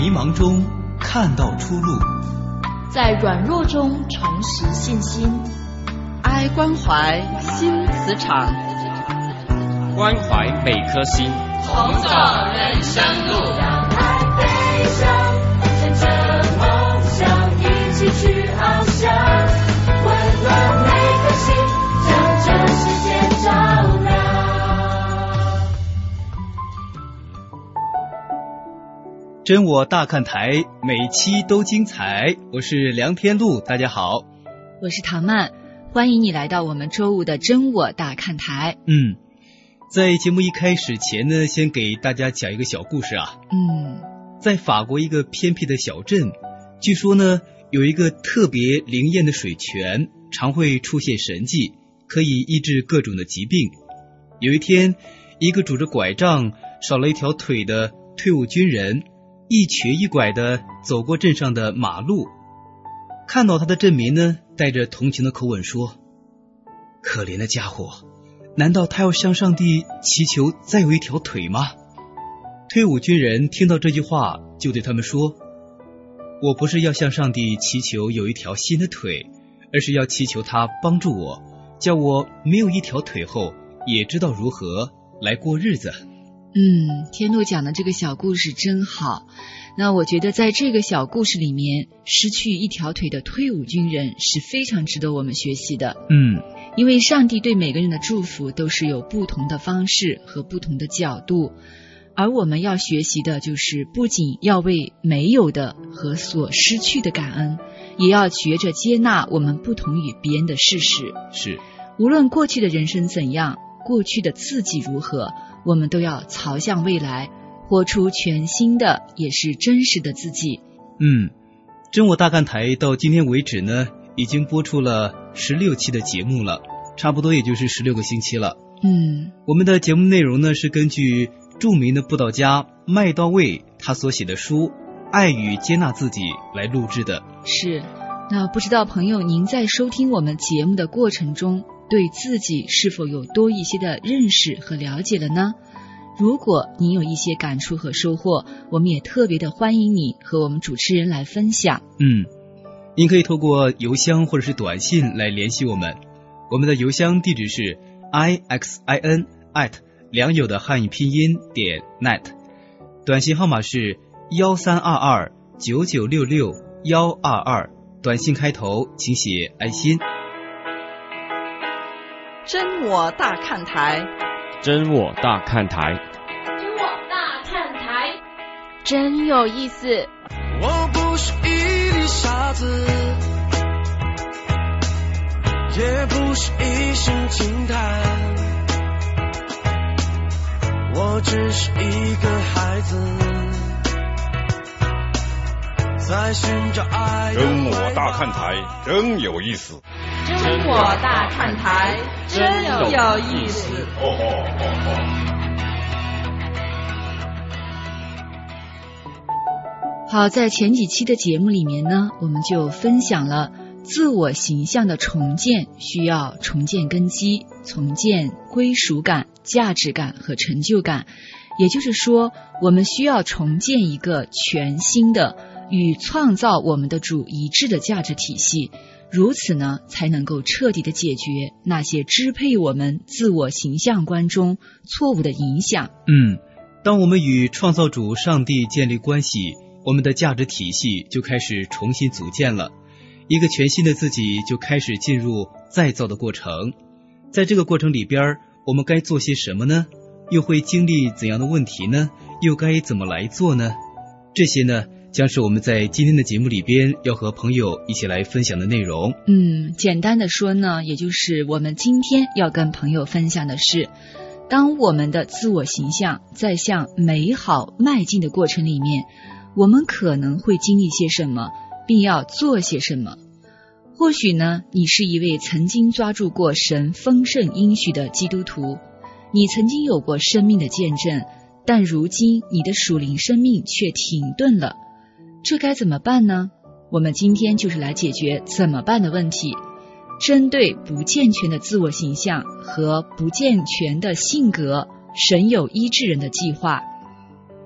茫中看到出路， 在软弱中重拾信心。 爱关怀新磁场， 关怀每颗心， 同走人生路。 让爱飞翔，牵着梦想一起去翱翔，温暖每颗心，将这世界照亮。 真我大看台，每期都精彩。我是梁天禄，大家好。 我是唐曼，欢迎你来到我们周五的真我大看台。 在节目一开始前呢，先给大家讲一个小故事啊。在法国一个偏僻的小镇，据说呢，有一个特别灵验的水泉，常会出现神迹，可以医治各种的疾病。有一天，一个拄着拐杖、少了一条腿的退伍军人，一瘸一拐地走过镇上的马路，看到他的镇民呢，带着同情的口吻说：可怜的家伙，难道他要向上帝祈求再有一条腿吗？退伍军人听到这句话，就对他们说：我不是要向上帝祈求有一条新的腿，而是要祈求他帮助我，叫我没有一条腿后也知道如何来过日子。 天禄讲的这个小故事真好。那我觉得在这个小故事里面，失去一条腿的退伍军人是非常值得我们学习的。因为上帝对每个人的祝福都是有不同的方式和不同的角度，而我们要学习的就是不仅要为没有的和所失去的感恩，也要学着接纳我们不同于别人的事实。 是， 无论过去的人生怎样，过去的自己如何，我们都要朝向未来，活出全新的也是真实的自己。 真我大看台到今天为止呢，已经播出了16期的节目了，差不多也就是16个星期了。我们的节目内容呢，是根据著名的布道家麦道卫他所写的书《爱与接纳自己》来录制的。 是，那不知道朋友您在收听我们节目的过程中，对自己是否有多一些的认识和了解了呢？如果您有一些感触和收获，我们也特别的欢迎你和我们主持人来分享。 您可以透过邮箱或者是短信来联系我们，我们的邮箱地址是 ixin@ 良友的汉语拼音.net， 短信号码是13229966-122，短信开头请写爱心。 真我大看台， 真我大看台， 真我大看台， 真有意思。 我不是一粒沙子，也不是一声惊叹，我只是一个孩子，在寻找爱。 真我大看台，真有意思。 真我大看台，真有意思。 好，在前几期的节目里面呢，我们就分享了自我形象的重建需要重建根基，重建归属感、价值感和成就感。也就是说，我们需要重建一个全新的与创造我们的主一致的价值体系，如此呢，才能够彻底的解决那些支配我们自我形象观中错误的影响。 当我们与创造主上帝建立关系，我们的价值体系就开始重新组建了，一个全新的自己就开始进入再造的过程。在这个过程里边，我们该做些什么呢？又会经历怎样的问题呢？又该怎么来做呢？这些呢，将是我们在今天的节目里边要和朋友一起来分享的内容。 简单的说呢，也就是我们今天要跟朋友分享的是，当我们的自我形象在向美好迈进的过程里面，我们可能会经历些什么，并要做些什么。或许呢，你是一位曾经抓住过神丰盛应许的基督徒，你曾经有过生命的见证，但如今你的属灵生命却停顿了，这该怎么办呢？我们今天就是来解决怎么办的问题。针对不健全的自我形象和不健全的性格，神有医治人的计划。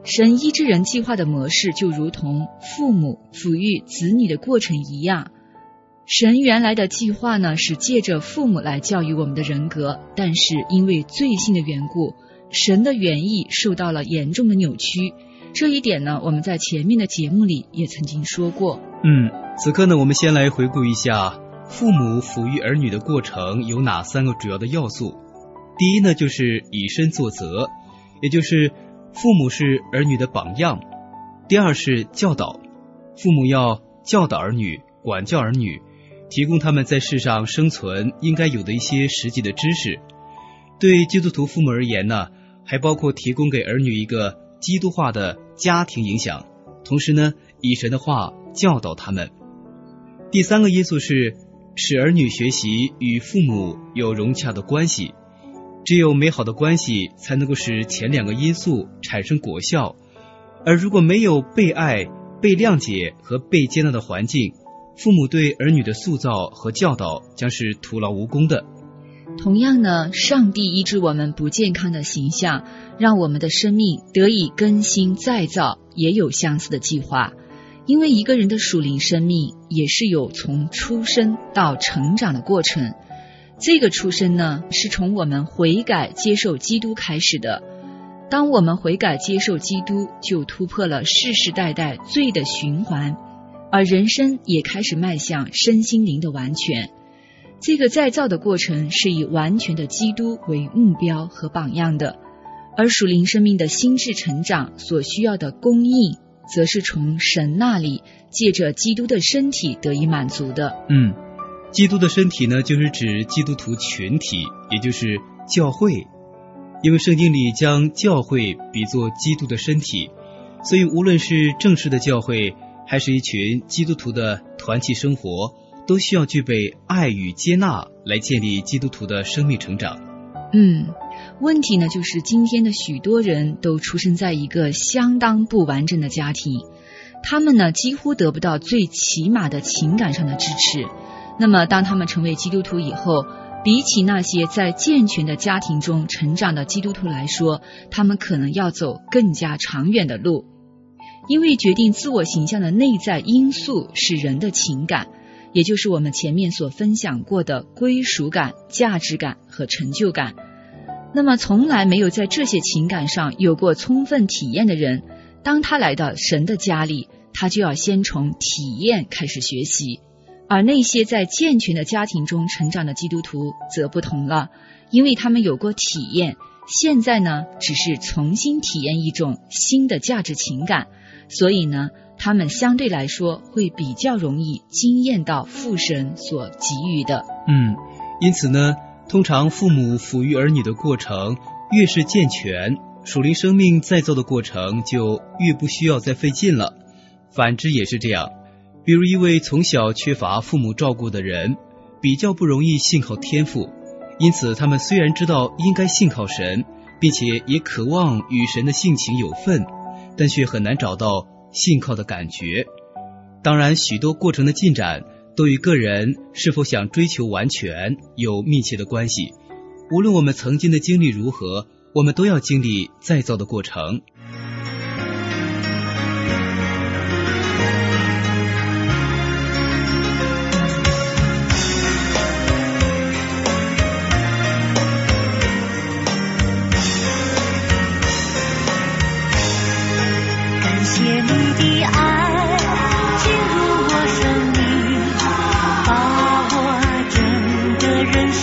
神医治人计划的模式就如同父母抚育子女的过程一样，神原来的计划呢是借着父母来教育我们的人格，但是因为罪性的缘故，神的原意受到了严重的扭曲。这一点呢，我们在前面的节目里也曾经说过。 此刻呢，我们先来回顾一下父母抚育儿女的过程有哪3个主要的要素。第一呢，就是以身作则，也就是父母是儿女的榜样。第二是教导，父母要教导儿女，管教儿女，提供他们在世上生存应该有的一些实际的知识。对基督徒父母而言呢，还包括提供给儿女一个基督化的家庭影响，同时呢，以神的话教导他们。第3个因素是使儿女学习与父母有融洽的关系。只有美好的关系才能够使前2个因素产生果效，而如果没有被爱、被谅解和被接纳的环境，父母对儿女的塑造和教导将是徒劳无功的。 同样呢，上帝医治我们不健康的形象，让我们的生命得以更新再造，也有相似的计划。因为一个人的属灵生命也是有从出生到成长的过程，这个出生呢，是从我们悔改接受基督开始的。当我们悔改接受基督，就突破了世世代代罪的循环，而人生也开始迈向身心灵的完全。这个再造的过程是以完全的基督为目标和榜样的，而属灵生命的心智成长所需要的供应，则是从神那里借着基督的身体得以满足的。 基督的身体呢，就是指基督徒群体，也就是教会。因为圣经里将教会比作基督的身体，所以无论是正式的教会，还是一群基督徒的团契生活，都需要具备爱与接纳来建立基督徒的生命成长。 问题呢，就是今天的许多人都出生在一个相当不完整的家庭，他们呢几乎得不到最起码的情感上的支持。那么当他们成为基督徒以后，比起那些在健全的家庭中成长的基督徒来说，他们可能要走更加长远的路。因为决定自我形象的内在因素是人的情感，也就是我们前面所分享过的归属感、价值感和成就感。那么从来没有在这些情感上有过充分体验的人，当他来到神的家里，他就要先从体验开始学习。而那些在健全的家庭中成长的基督徒则不同了，因为他们有过体验，现在呢只是重新体验一种新的价值情感，所以呢他们相对来说会比较容易经验到父神所给予的。 因此呢，通常父母抚育儿女的过程越是健全，属灵生命再造的过程就越不需要再费劲了。反之也是这样，比如一位从小缺乏父母照顾的人，比较不容易信靠天父，因此他们虽然知道应该信靠神，并且也渴望与神的性情有份，但却很难找到信靠的感觉。当然，许多过程的进展都与个人是否想追求完全有密切的关系。无论我们曾经的经历如何，我们都要经历再造的过程。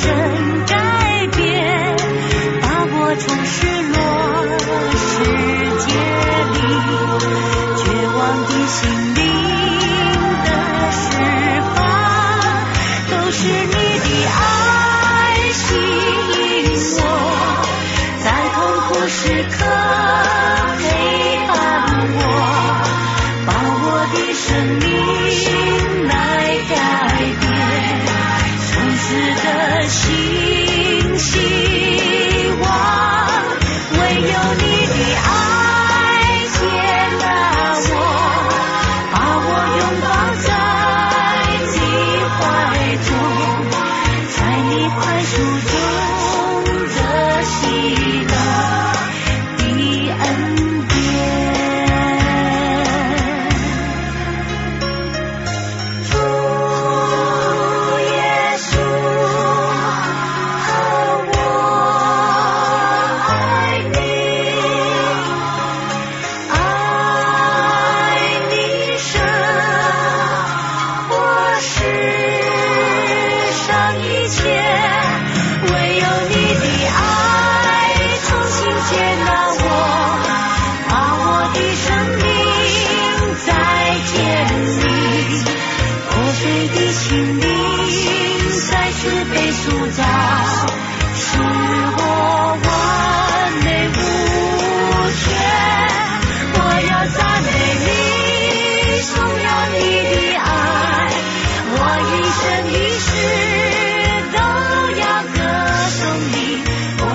从失落失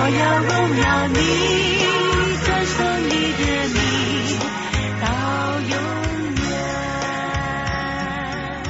要荣耀你，歌颂你的名到永远。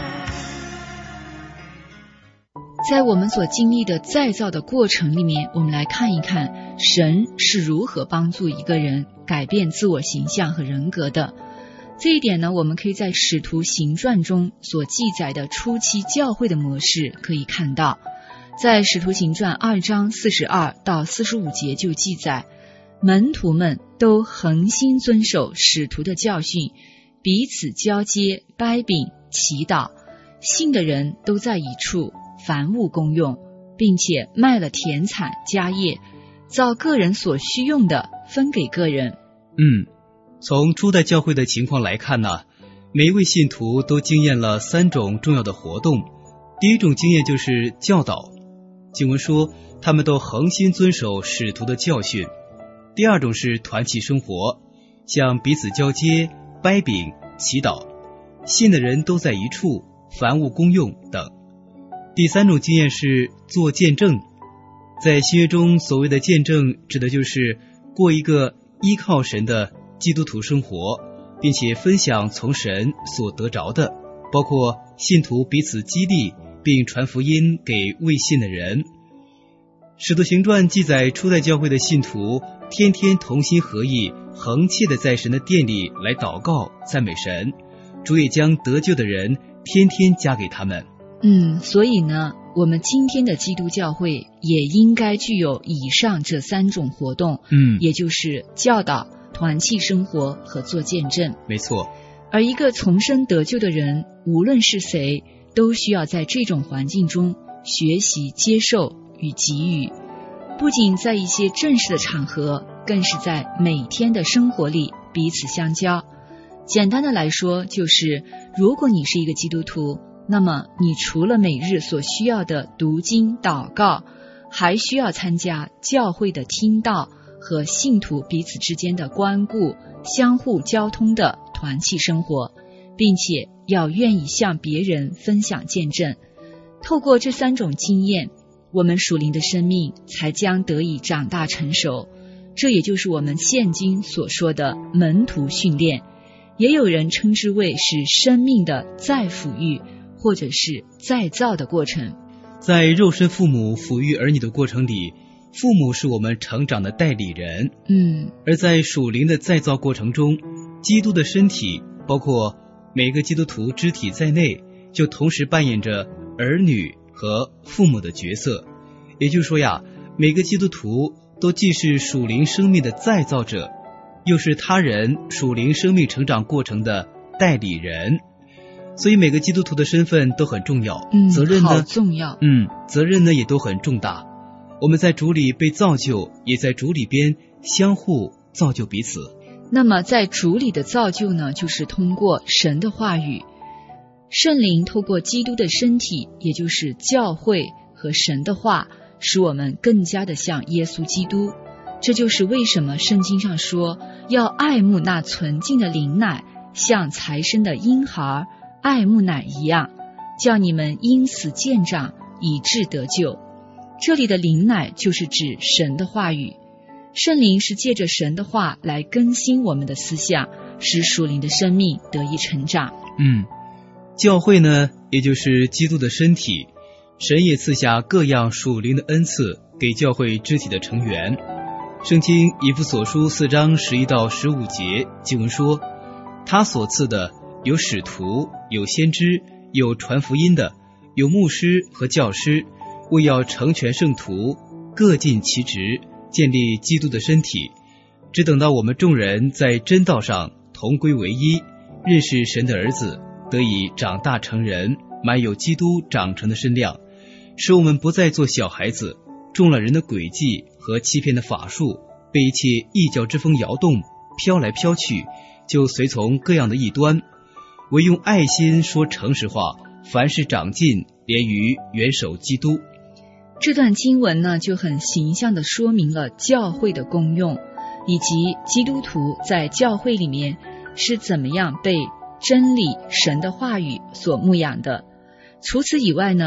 在我们所经历的再造的过程里面，我们来看一看神是如何帮助一个人改变自我形象和人格的。这一点呢，我们可以在使徒行传中所记载的初期教会的模式可以看到。在使徒行传2章42到45节就记载，门徒们都恒心遵守使徒的教训，彼此交接，掰饼，祈祷，信的人都在一处，凡物公用，并且卖了田产家业，照个人所需用的分给个人。 从初代教会的情况来看呢，每一位信徒都经验了3种重要的活动。第一种经验就是教导，经文说他们都恒心遵守使徒的教训。第二种是团契生活，像彼此交接、掰饼、祈祷，信的人都在一处，凡物公用等。第三种经验是做见证。在新约中，所谓的见证指的就是过一个依靠神的基督徒生活，并且分享从神所得着的，包括信徒彼此激励并传福音给未信的人。使徒行传记载初代教会的信徒天天同心合意，恒切的在神的殿里来祷告赞美神，主也将得救的人天天加给他们。 所以呢，我们今天的基督教会也应该具有以上这3种活动，也就是教导、团契生活和做见证。 没错。 而一个重生得救的人，无论是谁，都需要在这种环境中学习、接受与给予，不仅在一些正式的场合，更是在每天的生活里彼此相交。简单的来说，就是如果你是一个基督徒，那么你除了每日所需要的读经、祷告，还需要参加教会的听道和信徒彼此之间的关顾、相互交通的团契生活，并且要愿意向别人分享见证。透过这3种经验，我们属灵的生命才将得以长大成熟。这也就是我们现今所说的门徒训练，也有人称之为是生命的再抚育或者是再造的过程。 在肉身父母抚育儿女的过程里，父母是我们成长的代理人。而在属灵的再造过程中，基督的身体，包括每个基督徒肢体在内，就同时扮演着儿女和父母的角色。也就是说呀，每个基督徒都既是属灵生命的再造者，又是他人属灵生命成长过程的代理人。所以每个基督徒的身份都很重要，责任呢， 好重要。 责任呢也都很重大。我们在主里被造就，也在主里边相互造就彼此。 那么在主里的造就呢，就是通过神的话语，圣灵透过基督的身体，也就是教会和神的话，使我们更加的像耶稣基督。这就是为什么圣经上说要爱慕那纯净的灵奶，像才生的婴孩爱慕奶一样，叫你们因此渐长，以致得救。这里的灵奶就是指神的话语，圣灵是借着神的话来更新我们的思想，使属灵的生命得以成长。 教会呢，也就是基督的身体，神也赐下各样属灵的恩赐给教会肢体的成员。圣经以弗所书4章11到15节经文说，他所赐的有使徒，有先知，有传福音的，有牧师和教师，为要成全圣徒，各尽其职，建立基督的身体，只等到我们众人在真道上同归为一，认识神的儿子，得以长大成人，满有基督长成的身量，使我们不再做小孩子，中了人的诡计和欺骗的法术，被一切异教之风摇动，飘来飘去，就随从各样的异端，唯用爱心说诚实话，凡事长进，连于元首基督。 这段经文呢，就很形象地说明了教会的功用，以及基督徒在教会里面是怎么样被真理、神的话语所牧养的。除此以外呢，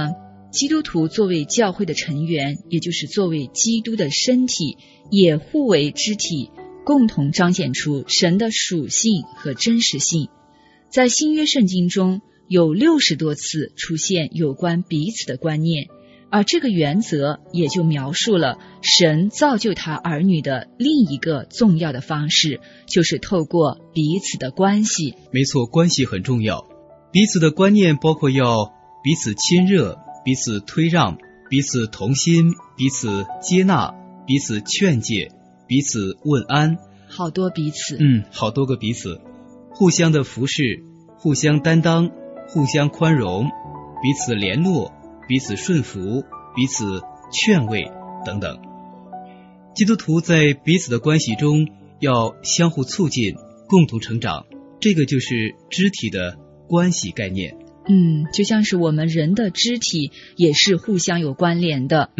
基督徒作为教会的成员，也就是作为基督的身体，也互为肢体，共同彰显出神的属性和真实性。在新约圣经中有60多次出现有关彼此的观念，而这个原则也就描述了神造就他儿女的另一个重要的方式，就是透过彼此的关系。 没错，关系很重要。彼此的观念包括要彼此亲热，彼此推让，彼此同心，彼此接纳，彼此劝诫，彼此问安， 好多彼此， 好多个彼此，互相的服侍，互相担当，互相宽容，彼此联络，彼此顺服，彼此劝慰等等。基督徒在彼此的关系中要相互促进，共同成长，这个就是肢体的关系概念。 就像是我们人的肢体也是互相有关联的。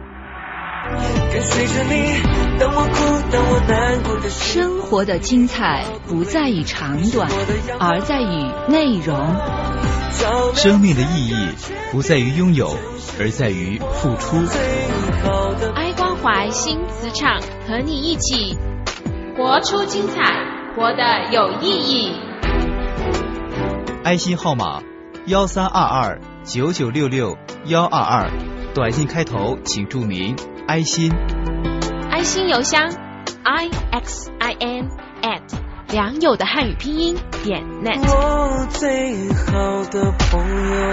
生活的精彩不在于长短，而在于内容。 生命的意义不在于拥有，而在于付出。 爱关怀新磁场，和你一起活出精彩，活得有意义。 爱心号码13229966-122，短信开头请注明爱心。 爱心邮箱 IXIN@ 良友的汉语拼音.net。 我最好的朋友。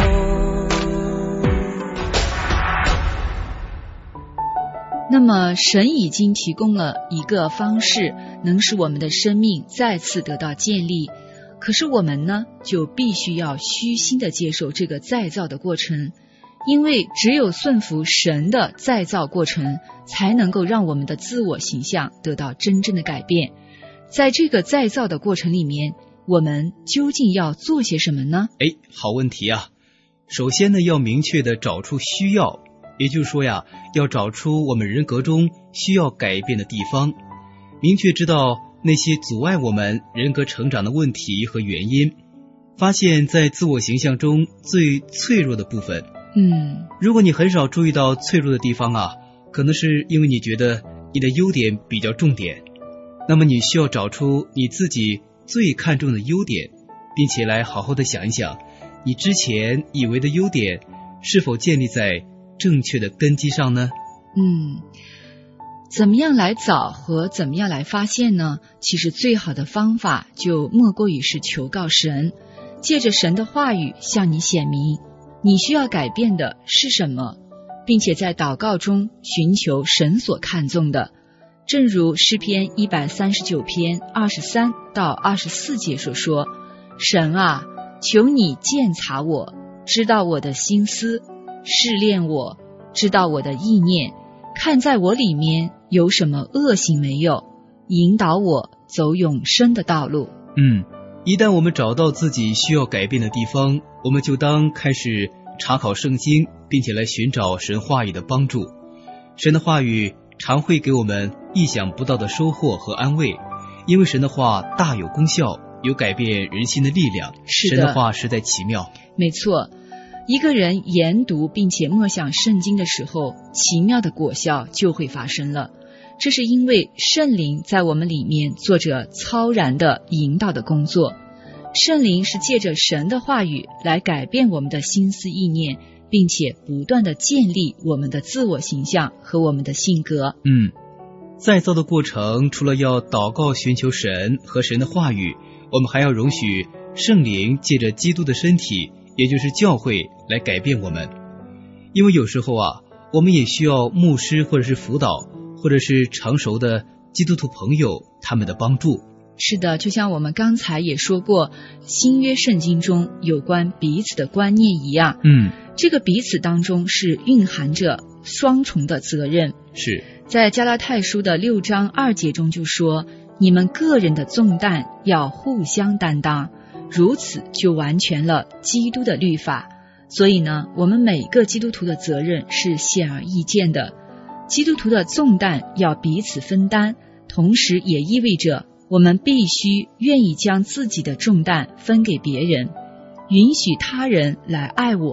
那么神已经提供了一个方式，能使我们的生命再次得到建立。可是我们呢，就必须要虚心的接受这个再造的过程，因为只有顺服神的再造过程，才能够让我们的自我形象得到真正的改变。在这个再造的过程里面，我们究竟要做些什么呢？ 好问题啊！首先呢，要明确的找出需要，也就是说呀，要找出我们人格中需要改变的地方，明确知道那些阻碍我们人格成长的问题和原因，发现在自我形象中最脆弱的部分。如果你很少注意到脆弱的地方啊，可能是因为你觉得你的优点比较重点，那么你需要找出你自己最看重的优点，并且来好好的想一想，你之前以为的优点是否建立在正确的根基上呢？ 怎么样来找和怎么样来发现呢？其实最好的方法就莫过于是求告神，借着神的话语向你显明你需要改变的是什么，并且在祷告中寻求神所看重的。正如诗篇139篇23到24节所说，神啊，求你鉴察我，知道我的心思，试炼我，知道我的意念，看在我里面有什么恶行没有，引导我走永生的道路。 一旦我们找到自己需要改变的地方，我们就当开始查考圣经，并且来寻找神话语的帮助。神的话语常会给我们意想不到的收获和安慰，因为神的话大有功效，有改变人心的力量。神的话实在奇妙。 没错，一个人研读并且默想圣经的时候，奇妙的果效就会发生了。这是因为圣灵在我们里面做着超然的引导的工作。圣灵是借着神的话语来改变我们的心思意念，并且不断的建立我们的自我形象和我们的性格。 再造的过程除了要祷告寻求神和神的话语，我们还要容许圣灵借着基督的身体，也就是教会来改变我们。因为有时候啊，我们也需要牧师或者是辅导，或者是成熟的基督徒朋友他们的帮助。 是的，就像我们刚才也说过，新约圣经中有关彼此的观念一样，这个彼此当中是蕴含着双重的责任。 是在加拉太书的6章2节中就说，你们个人的重担要互相担当，如此就完全了基督的律法。所以呢，我们每个基督徒的责任是显而易见的，基督徒的重担要彼此分担，同时也意味着我们必须愿意将自己的重担分给别人，允许他人来爱我，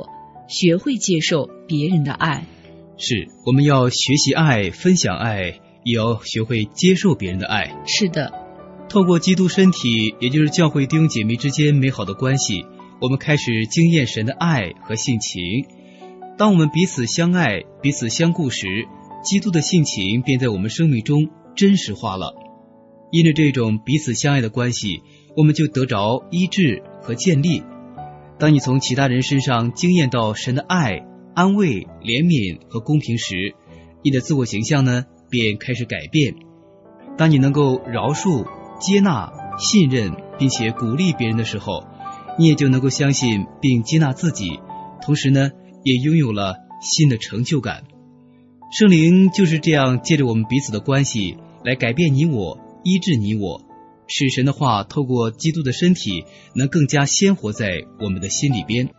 学会接受别人的爱。 是，我们要学习爱，分享爱，也要学会接受别人的爱。 是的， 透过基督身体，也就是教会弟兄姐妹之间美好的关系，我们开始经验神的爱和性情。当我们彼此相爱，彼此相顾时，基督的性情便在我们生命中真实化了。因着这种彼此相爱的关系，我们就得着医治和建立。当你从其他人身上经验到神的爱、安慰、怜悯和公平时，你的自我形象呢，便开始改变。当你能够饶恕、接纳、信任并且鼓励别人的时候，你也就能够相信并接纳自己，同时呢，也拥有了新的成就感。圣灵就是这样借着我们彼此的关系来改变你我，医治你我，使神的话透过基督的身体能更加鲜活在我们的心里边。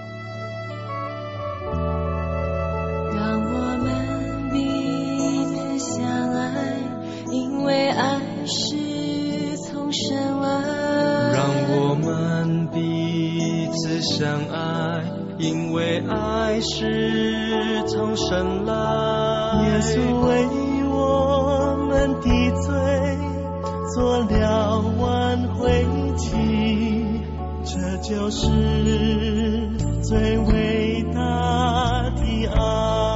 让我们彼此相爱，因为爱是从神来。 让我们彼此相爱，因为爱是从神来。 耶稣为我们的罪做了挽回祭，这就是最伟大的爱。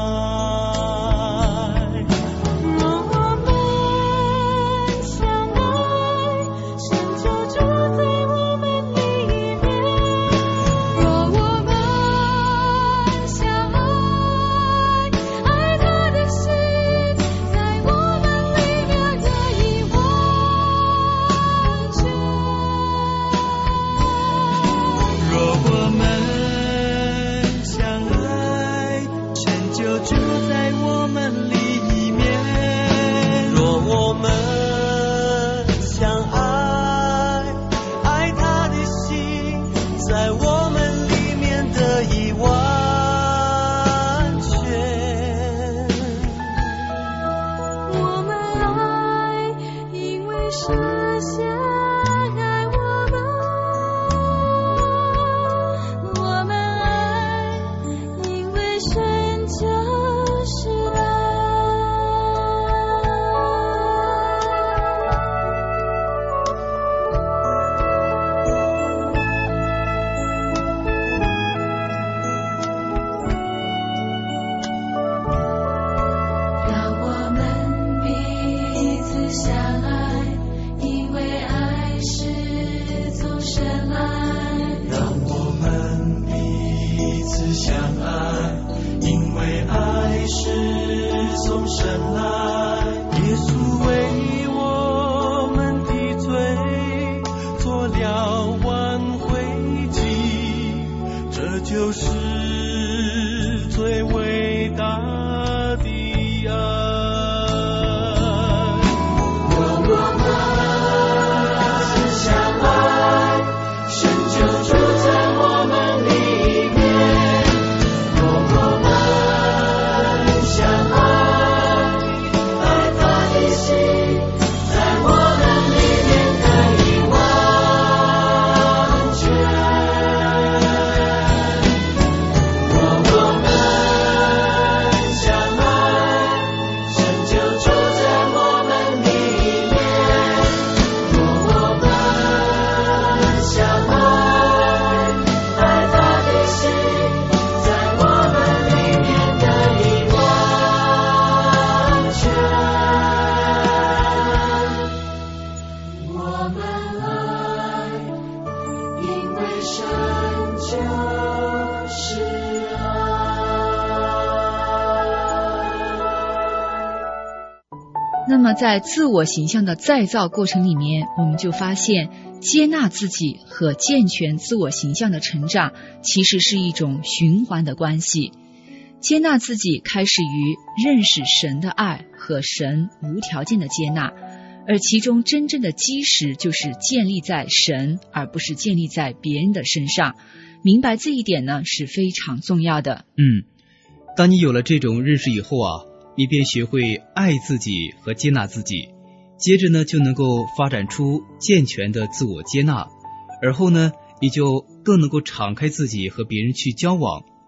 那么在自我形象的再造过程里面，我们就发现接纳自己和健全自我形象的成长其实是一种循环的关系。接纳自己开始于认识神的爱和神无条件的接纳，而其中真正的基石就是建立在神而不是建立在别人的身上。明白这一点呢是非常重要的。 当你有了这种认识以后啊，你便学会爱自己和接纳自己，接着呢就能够发展出健全的自我接纳，而后呢你就更能够敞开自己和别人去交往，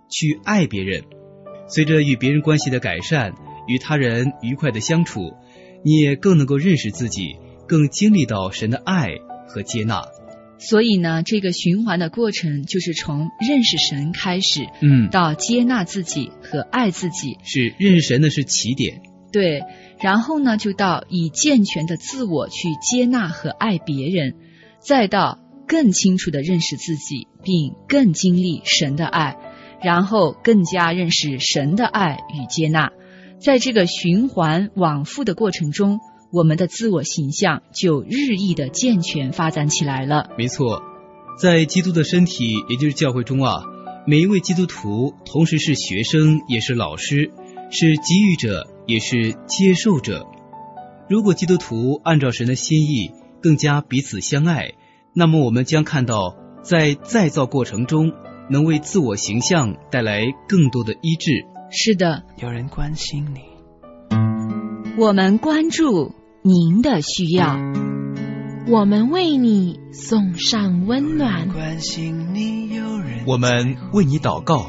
去爱别人。随着与别人关系的改善，与他人愉快的相处，你也更能够认识自己，更经历到神的爱和接纳。 所以呢，这个循环的过程就是从认识神开始，到接纳自己和爱自己。 是，认识神呢是起点。 对，然后呢就到以健全的自我去接纳和爱别人，再到更清楚地认识自己，并更经历神的爱，然后更加认识神的爱与接纳。在这个循环往复的过程中，我们的自我形象就日益的健全发展起来了。 没错，在基督的身体，也就是教会中啊，每一位基督徒同时是学生，也是老师，是给予者，也是接受者。如果基督徒按照神的心意更加彼此相爱，那么我们将看到在再造过程中能为自我形象带来更多的医治。 是的， 有人关心你， 我们关注您的需要， 我们为你送上温暖， 关心你，有人我们为你祷告，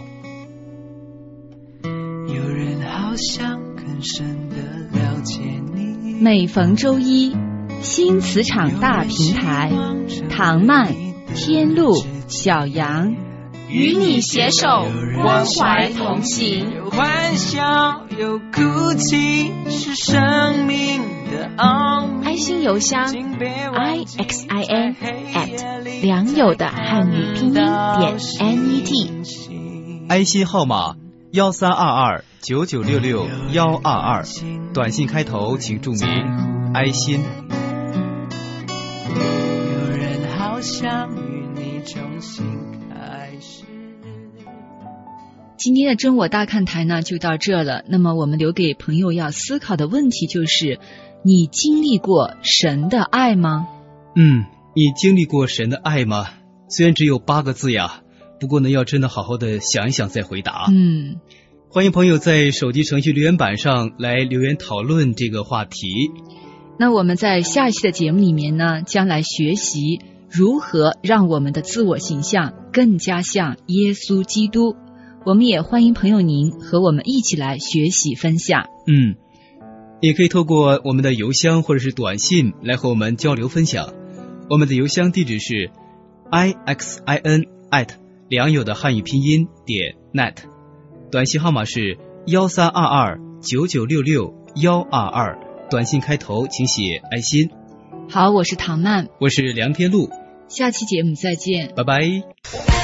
有人好想更深的了解你。 每逢周一，新磁场大平台，唐曼、天路、小杨与你携手关怀同行。 有欢笑，有哭泣，是生命的奥秘。 爱心邮箱 IXIN@ 良友的汉语拼音.net， 爱心号码13229966-122，短信开头请注明爱心。 有人好想与你重新开始。 今天的真我大看台呢就到这了。那么我们留给朋友要思考的问题就是，你经历过神的爱吗？ 你经历过神的爱吗？虽然只有8个字呀，不过呢要真的好好的想一想再回答。欢迎朋友在手机程序留言板上来留言讨论这个话题。 那我们在下一期的节目里面呢，将来学习如何让我们的自我形象更加像耶稣基督。我们也欢迎朋友您和我们一起来学习分享。 也可以透过我们的邮箱或者是短信来和我们交流分享。我们的邮箱地址是 IXIN@ 良友的汉语拼音.net， 短信号码是13229966-122，短信开头请写爱心。 好，我是唐曼， 我是梁天禄， 下期节目再见， 拜拜。